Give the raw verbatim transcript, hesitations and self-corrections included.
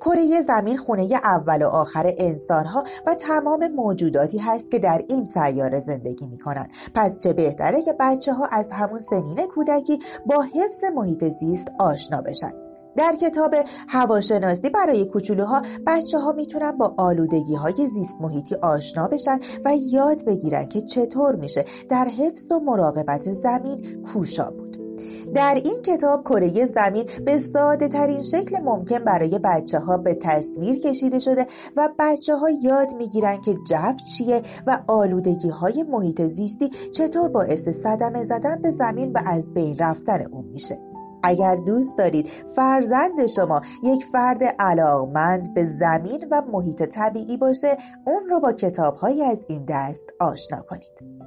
کره زمین خونه اول و آخر انسان‌ها و تمام موجوداتی هست که در این سیاره زندگی می‌کنند. پس چه بهتره که بچه‌ها از همون سنین کودکی با حفظ محیط زیست آشنا بشن. در کتاب هواشناسی برای کوچولوها بچه‌ها میتونن با آلودگی‌های زیست محیطی آشنا بشن و یاد بگیرن که چطور میشه در حفظ و مراقبت زمین کوشا بود. در این کتاب کره زمین به ساده ترین شکل ممکن برای بچه ها به تصویر کشیده شده و بچه ها یاد میگیرن که جو چیه و آلودگی های محیط زیستی چطور باعث صدمه زدن به زمین و از بین رفتن اون میشه. اگر دوست دارید فرزند شما یک فرد علاقمند به زمین و محیط طبیعی باشه، اون رو با کتاب‌هایی از این دست آشنا کنید.